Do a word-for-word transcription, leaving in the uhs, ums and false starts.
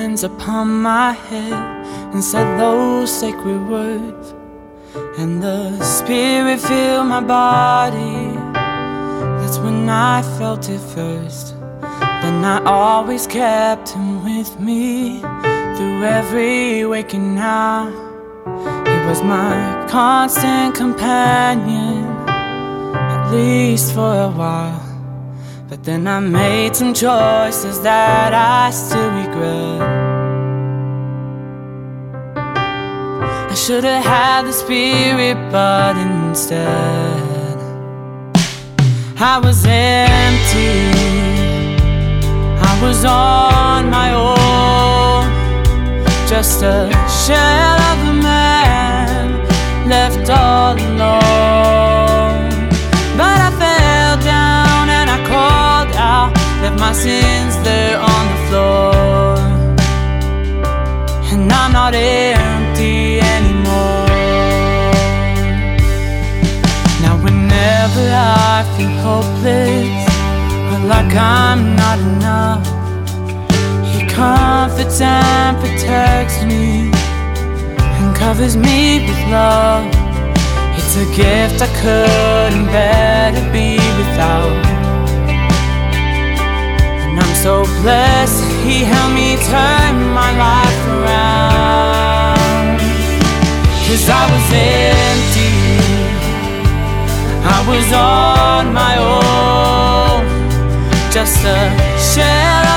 hands upon my head and said those sacred words, and the Spirit filled my body. That's when I felt it first. Then I always kept Him with me through every waking hour. He was my constant companion, at least for a while. But then I made some choices that I still regret. I should have had the Spirit, but instead I was empty, I was on my own, just a shell of a man left all alone. But I fell down and I called out, left my sins there on the floor, and I'm not empty anymore. Now whenever I feel hopeless or like I'm not enough, He comforts and protects me and covers me with love. It's a gift I couldn't bear to be without, and I'm so blessed He helped me turn my life around. 'Cause I was empty, I was on my own, just a shell